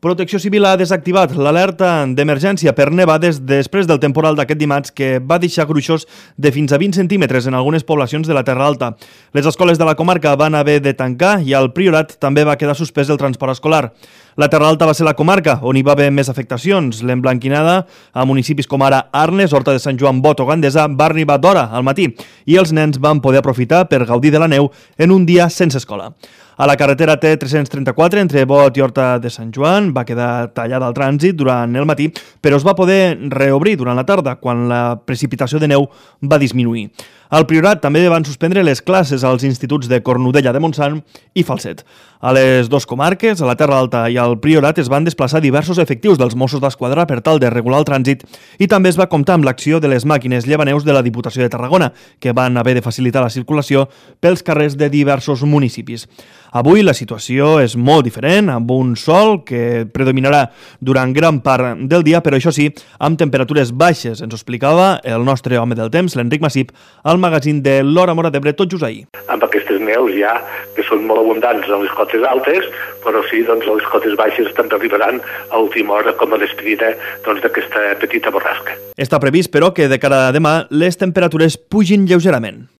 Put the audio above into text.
Protecció Civil ha desactivat l'alerta d'emergència per nevades després del temporal d'aquest dimarts que va deixar gruixos de fins a 20 centímetres en algunes poblacions de la Terra Alta. Les escoles de la comarca van haver de tancar i al Priorat també va quedar suspès el transport escolar. La Terra Alta va ser la comarca on hi va haver més afectacions. L'emblanquinada a municipis com ara Arnes, Horta de Sant Joan, Bot o Gandesa va arribar d'hora al matí i els nens van poder aprofitar per gaudir de la neu en un dia sense escola. A la carretera T334, entre Bot i Horta de Sant Joan, va quedar tallada al trànsit durant el matí, però es va poder reobrir durant la tarda, quan la precipitació de neu va disminuir. Al Priorat també van suspendre les classes als instituts de Cornudella de Montsant i Falset. A les dues comarques, a la Terra Alta i al Priorat, es van desplaçar diversos efectius dels Mossos d'Esquadra per tal de regular el trànsit i també es va comptar amb l'acció de les màquines llevaneus de la Diputació de Tarragona, que van haver de facilitar la circulació pels carrers de diversos municipis. Avui la situació és molt diferent, amb un sol que predominarà durant gran part del dia, però això sí, amb temperatures baixes. Ens ho explicava el nostre home del temps, l'Enric Massip, al magazín de l'Hora Móra d'Ebre tot just ahir. Amb aquestes neus ja, que són molt abundants a les cotes altes, però sí, doncs, a les cotes baixes també arribaran a última hora com a despedida d'aquesta petita borrasca. Està previst, però, que de cara a demà les temperatures pugin lleugerament.